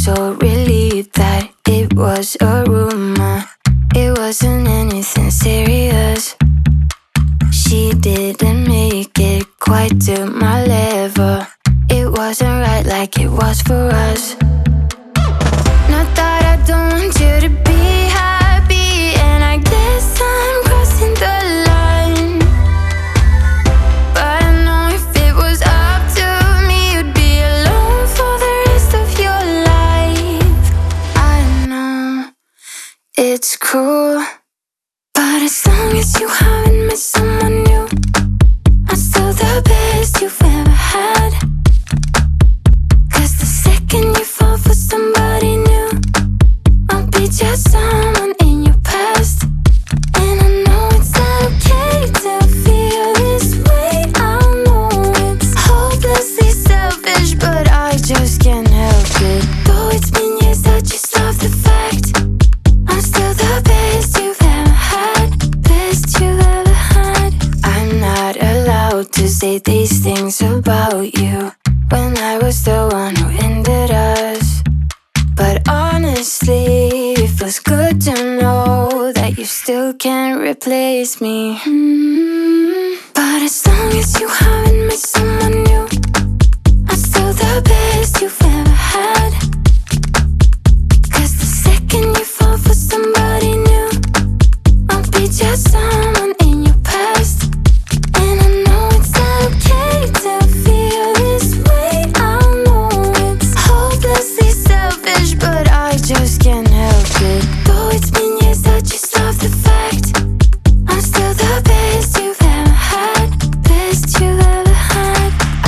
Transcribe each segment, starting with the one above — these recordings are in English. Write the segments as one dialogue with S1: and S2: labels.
S1: so relieved that it was a rumor. It wasn't anything serious. She didn't make it quite to my level. It wasn't right like it was for us. Not that I don't want you to be happy, and I guess I'm crossing the line. But I know if it was up to me, you'd be alone for the rest of your life. I know it's cruel, but as long as you haven't met someone new, I'm still the best you've ever had. Cause the second you fall for somebody new, I'll be just someone in your past. And I know it's not okay to feel this way. I know it's hopelessly selfish, but I just can't help it. Though it's been years, I just love the fact I'm still the best you've ever had. Best you've ever had. I'm not allowed to say these things about you when I was the one who ended us. But honestly, it feels good to know that you still can't replace me. But as long as you haven't met someone new, I'm still the best you've ever had. Cause the second you fall for somebody new, I'll be just someone in your past. And I know it's not okay to feel this way. I know it's hopelessly selfish, but I just can't help it. Though it's been years, I just love the fact I'm still the best you've ever had. Best you've ever had.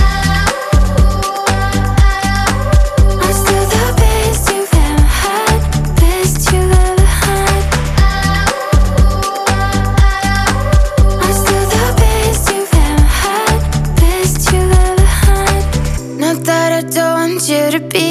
S1: I'm still the best you've ever had. Best you've ever had. I'm still the best you've ever had. Best you've ever had. Not that I don't want you to be